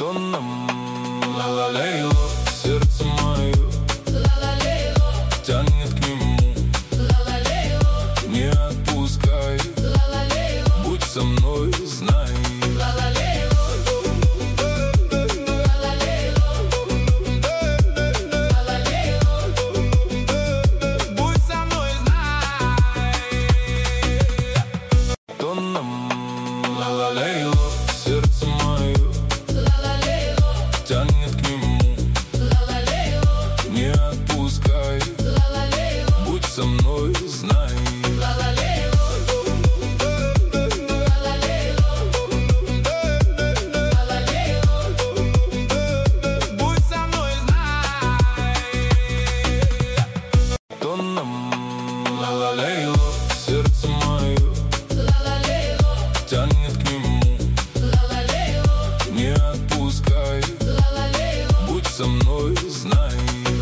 тоном. Ла-ла-лейло, сердце мое тянет к нему. Не отпускай, будь со мной, знай. Ла-ла-лейло, сердце мое тянет к нему. Не отпускай, будь со мной, знай. Будь со мной, знай. Тоном. Ла-ла-лейло, сердце мое тянет к нему. Не отпускай, будь со мной, знай.